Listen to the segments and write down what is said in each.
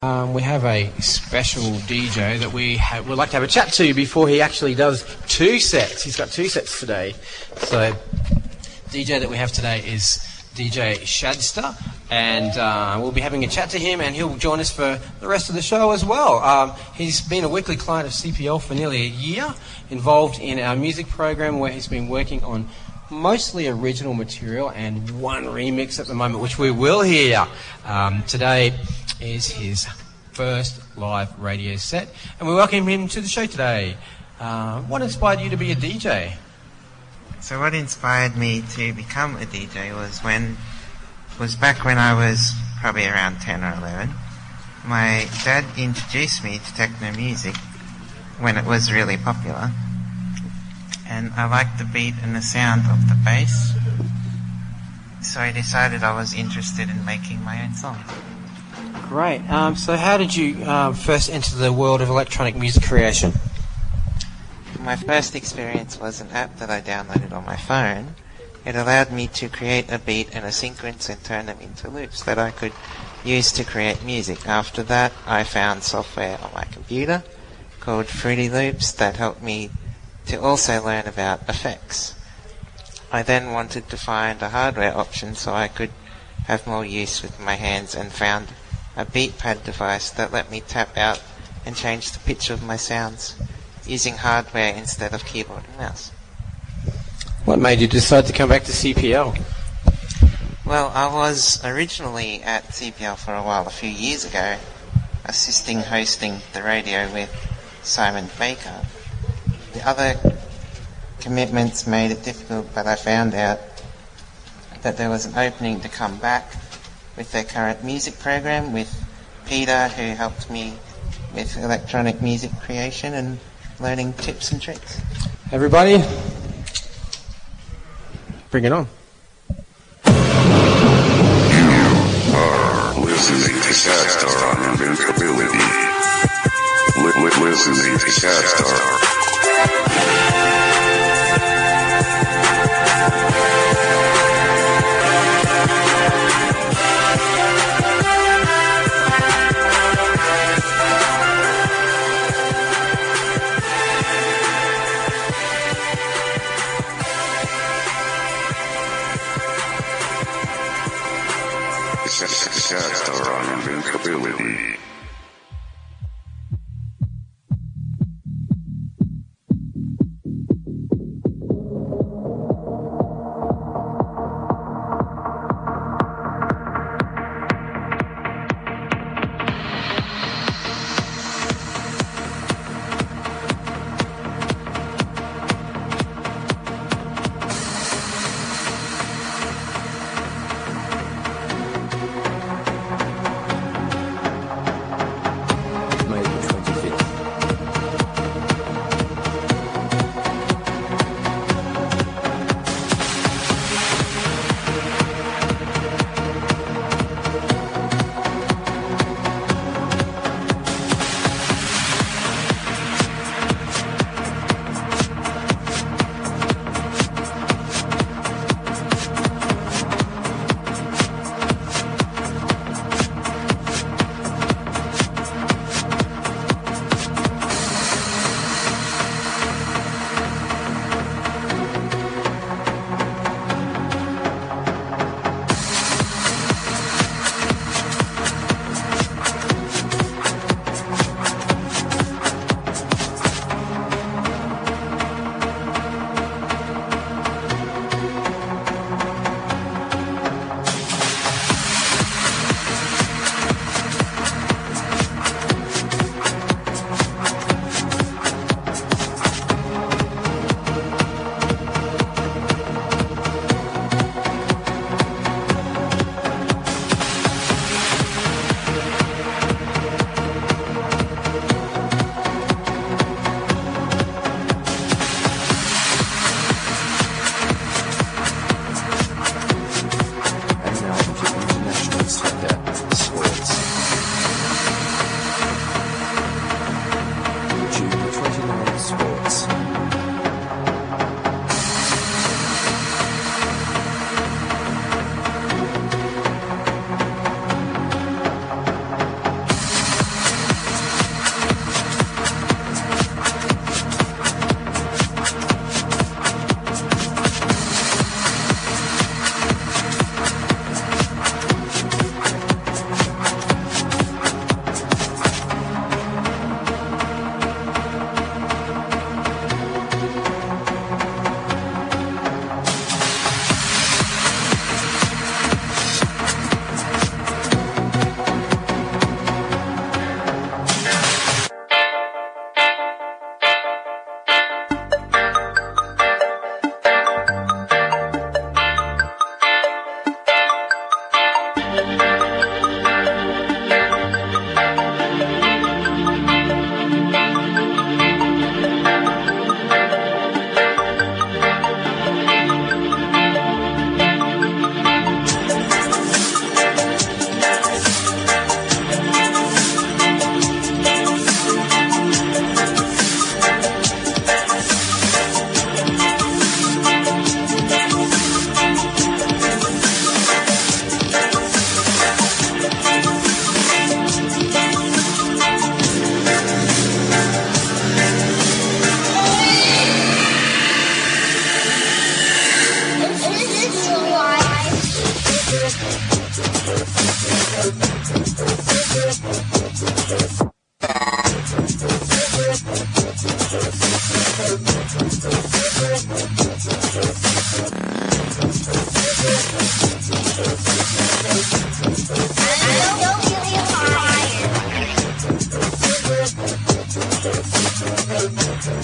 We have a special DJ that would like to have a chat to before he actually does two sets. He's got two sets today. So, DJ that we have today is DJ Shadster, and we'll be having a chat to him, and he'll join us for the rest of the show as well. He's been a weekly client of CPL for nearly a year, involved in our music program where he's been working on mostly original material and one remix at the moment, which we will hear. Today is his first live radio set, and we welcome him to the show today. What inspired you to be a DJ? So what inspired me to become a DJ was back when I was probably around 10 or 11. My dad introduced me to techno music when it was really popular, and I liked the beat and the sound of the bass, so I decided I was interested in making my own songs. Great. So how did you first enter the world of electronic music creation? My first experience was an app that I downloaded on my phone. It allowed me to create a beat and a sequence and turn them into loops that I could use to create music. After that, I found software on my computer called Fruity Loops that helped me to also learn about effects. I then wanted to find a hardware option so I could have more use with my hands, and found a BeatPad device that let me tap out and change the pitch of my sounds using hardware instead of keyboard and mouse. What made you decide to come back to CPL? Well, I was originally at CPL for a while, a few years ago, hosting the radio with Simon Baker. The other commitments made it difficult, but I found out that there was an opening to come back with their current music program with Peter, who helped me with electronic music creation and learning tips and tricks. Everybody, bring it on. You are listening to Shadstar on Invincibility. Listening to Shadstar. Shadstar on Invincibility.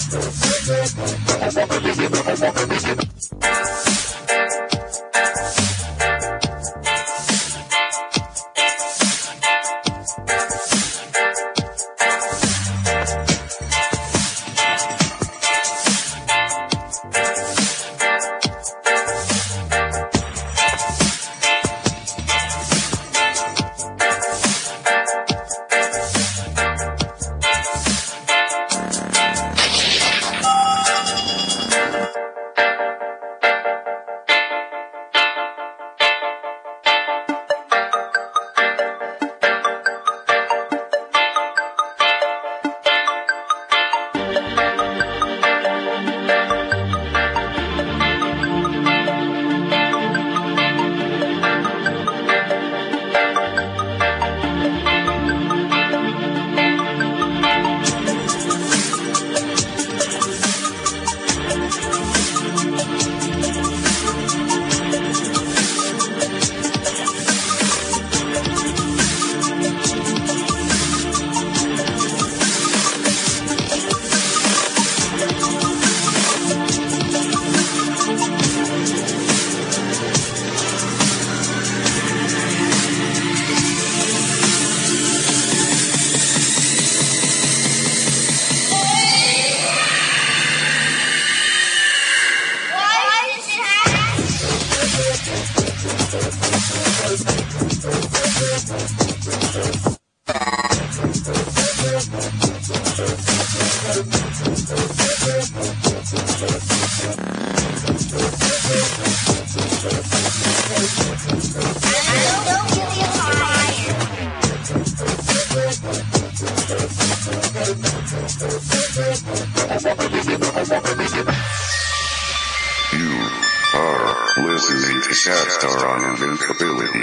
You are listening to Shatstar on Invincibility.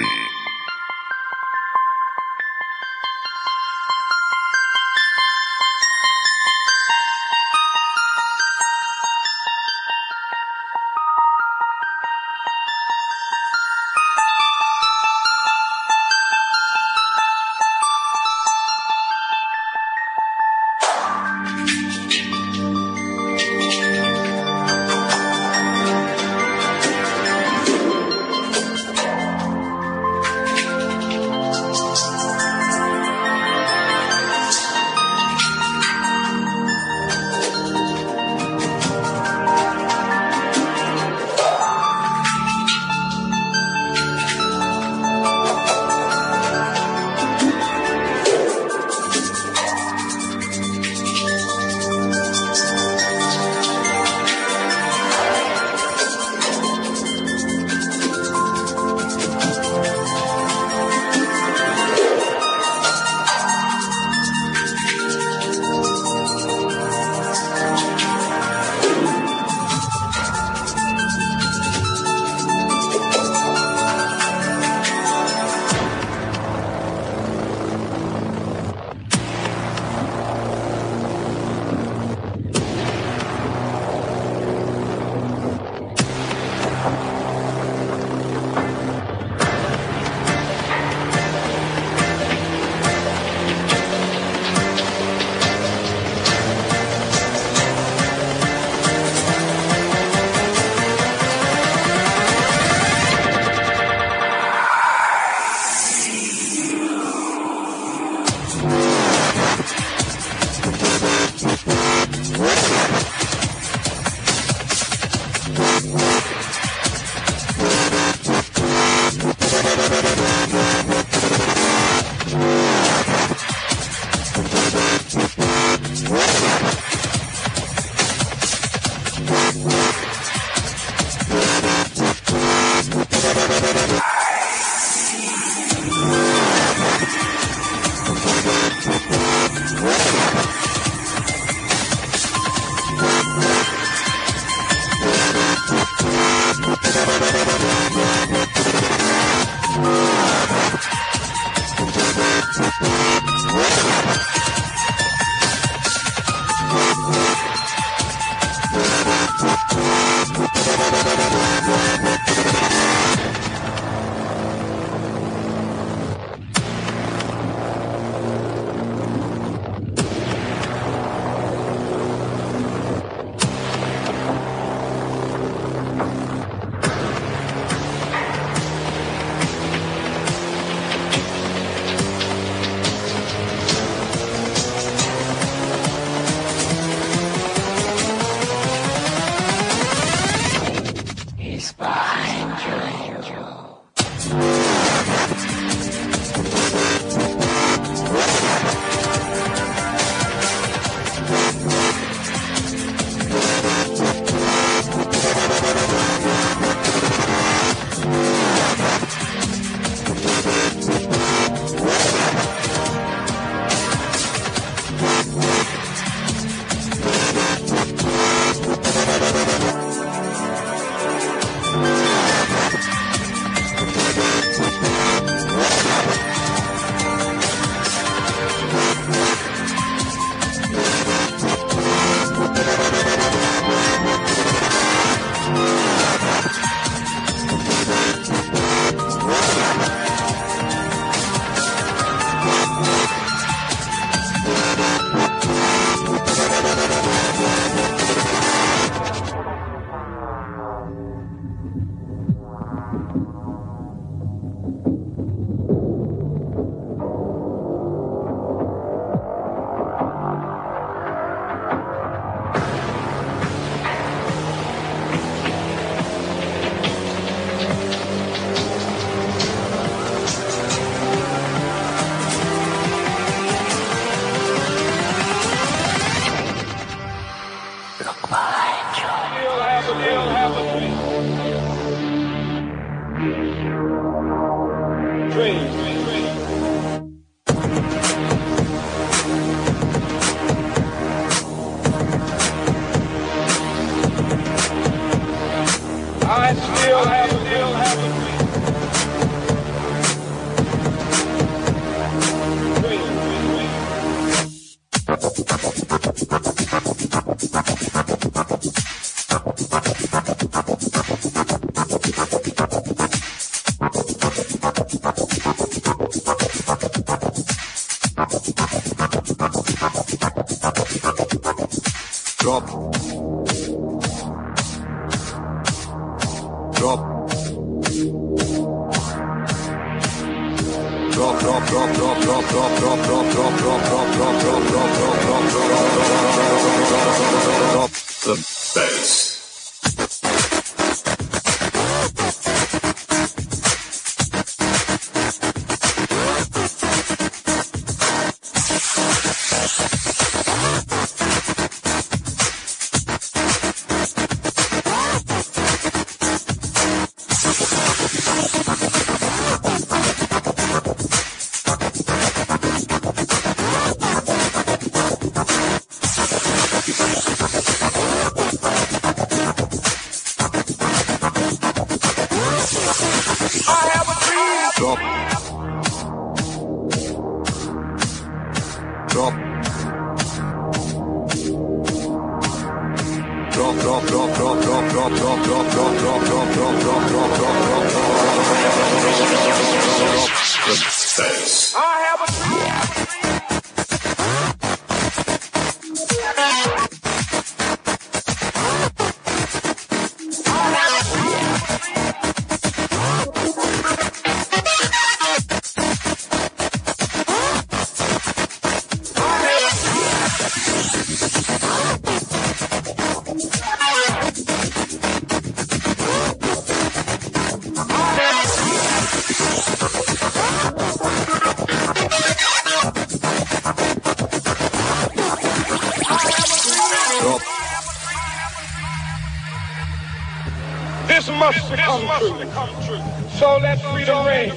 This must come true. So let freedom ring.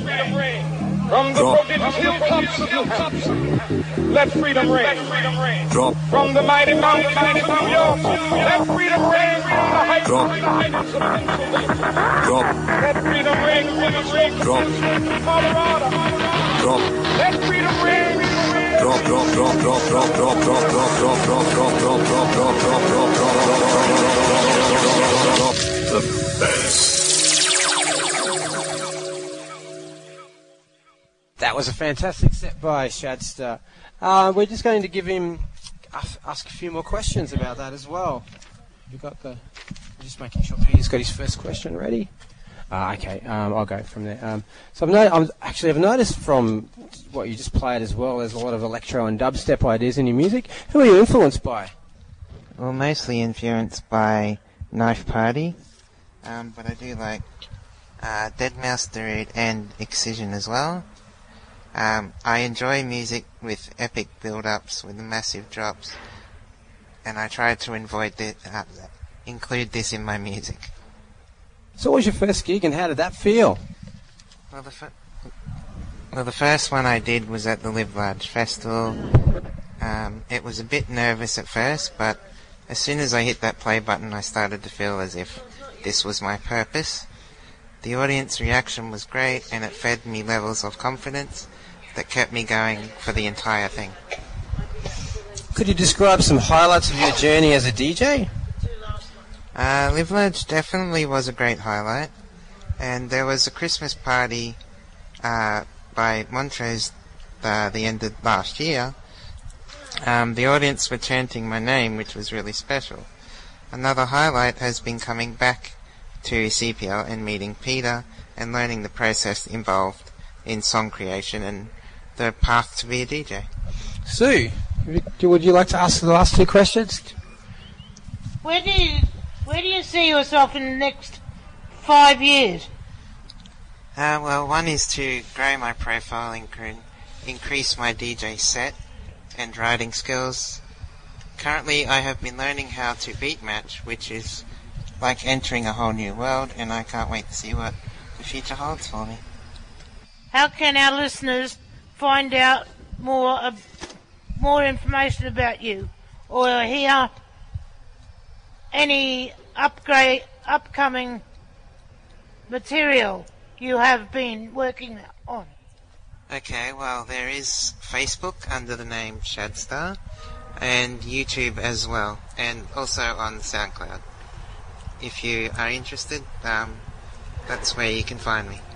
From the prodigious hilltops of New Hampshire, let freedom ring. From the mighty mountains of New York, let freedom ring. From the heights of Pennsylvania, let freedom ring. From Colorado, let freedom ring. That was a fantastic set by Shadster. We're just going to give him ask a few more questions about that as well. We've got just making sure Peter's got his first question ready. Okay, I'll go from there. So I've noticed from what you just played as well, there's a lot of electro and dubstep ideas in your music. Who are you influenced by? Well, mostly influenced by Knife Party, but I do like Deadmau5 and Excision as well. I enjoy music with epic build-ups, with massive drops, and I try to include this in my music. So what was your first gig and how did that feel? Well, the first one I did was at the Live Large Festival. It was a bit nervous at first, but as soon as I hit that play button, I started to feel as if this was my purpose. The audience reaction was great, and it fed me levels of confidence that kept me going for the entire thing. Could you describe some highlights of your journey as a DJ? Live Large definitely was a great highlight, and there was a Christmas party by Montrose the end of last year, The audience were chanting my name, which was really special. Another highlight has been coming back to CPL and meeting Peter and learning the process involved in song creation and the path to be a DJ. Sue, would you like to ask the last two questions? Where do you see yourself in the next 5 years? Well, one is to grow my profile and increase my DJ set and writing skills. Currently, I have been learning how to beat match, which is like entering a whole new world, and I can't wait to see what the future holds for me. How can our listeners find out more information about you, or hear any upcoming material you have been working on? Okay, well, there is Facebook under the name Shadstar, and YouTube as well, and also on SoundCloud. If you are interested, that's where you can find me.